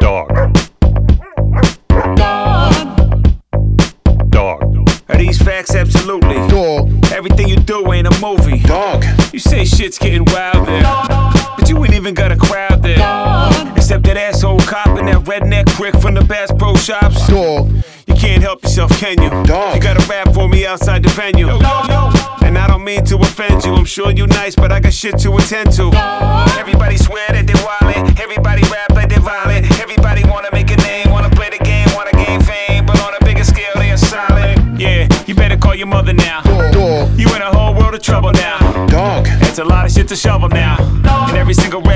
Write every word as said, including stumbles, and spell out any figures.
Dog. Dog. Are these facts? Absolutely. Dog. Everything you do ain't a movie. Dog. You say shit's getting wild there, but you ain't even got a crowd there. Except that asshole cop and that redneck prick from the Bass Pro Shops. Dog. You can't help yourself, can you? Dog. You gotta rap for me outside the venue. And I don't mean to offend you. I'm sure you nice, but I got shit to attend to. Everybody swear that they wildin'. Everybody rap like they violent. Everybody wanna make a name, wanna play the game, wanna gain fame, but on a bigger scale they are silent. Yeah, you better call your mother now. Dog. You in a whole world of trouble now. Dog. It's a lot of shit to shovel now. And every single rap